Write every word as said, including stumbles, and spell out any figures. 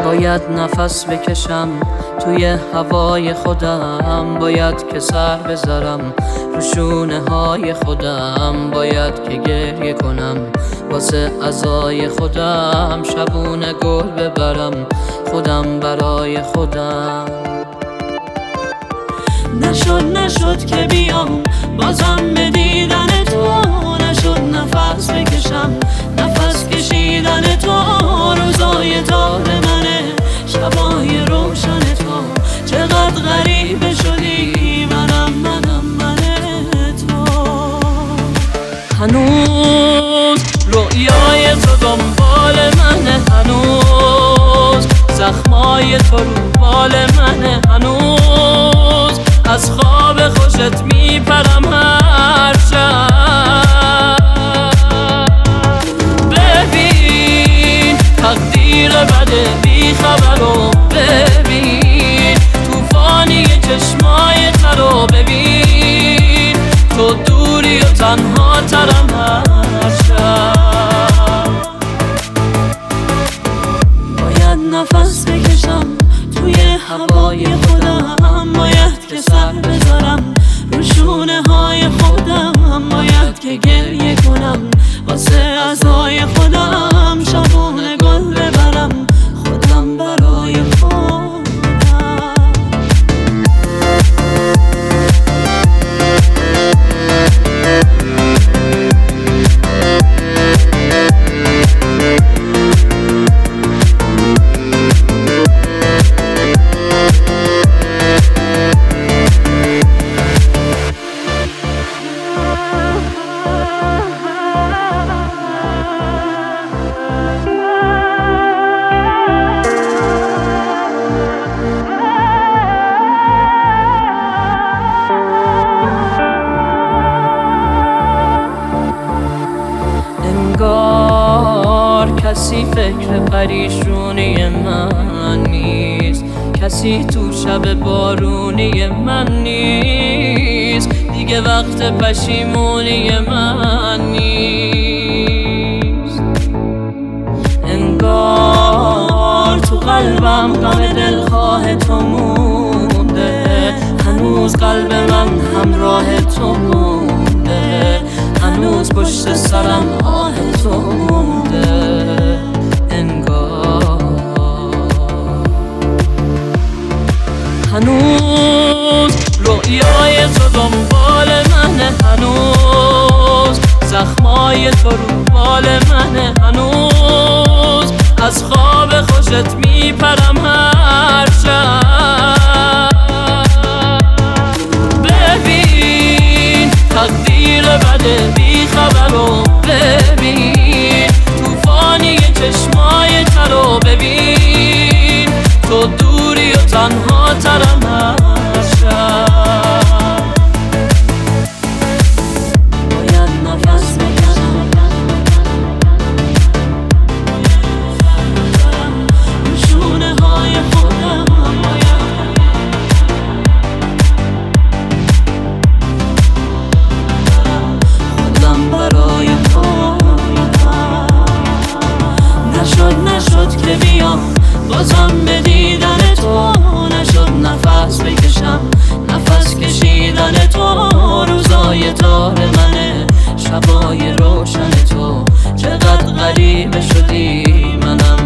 باید نفس بکشم توی هوای خودم، باید که سر بذارم رو شونه های خودم، باید که گریه کنم واسه عزای خودم، شبونه گل ببرم خودم برای خودم. نشد نشد که بیام بازم به دیدن تو، نشد نفس بکشم نفس کشیدن تو، روزای تار منه شبای روشن تو، چقدر غریبه شدی منم منم من تو. هنوز رویای تو دنبال منه، هنوز زخمای تو رو بال منه، هنوز از خواب خوشت میپرم هر شب. ببین تقدیر بده بی خبر رو، ببین توفانی چشمای ترو، ببین تو دوری و تنها ترم هر شب. باید نفس بکشم توی هوای خودم، باید که سر بذارم رو شونه های خودم، باید که گریه کنم واسه عزای خودم، شبونه گل ببرم خودم برای خودم. انگار کسی فکر پریشونی من نیست، کسی تو شب بارونی من نیست، دیگه وقت پشیمونی من نیست. انگار تو قلبم غم دلخواه تو مونده، هنوز قلب من همراه تو مونده، هنوز پشت سرم آه تو مونده. انگار هنوز رویای تو دنبال منه، هنوز زخمای تو رو بال منه، هنوز از خواب خوشت میپرم هر شب. ببین تقدیر بده بی خبر رو، ببین توفانی چشمای ترو، ببین تو دوری و تنها ترم هر شب. باید نفس بکشم رو شونه های خودم، خودم برای خودم. نشد نشد که بیام بازم به دیدن تو، نشد نفس بکشم نفس کشیدن تو، روزای تار منه شبای روشن تو، چقدر غریبه شدی منم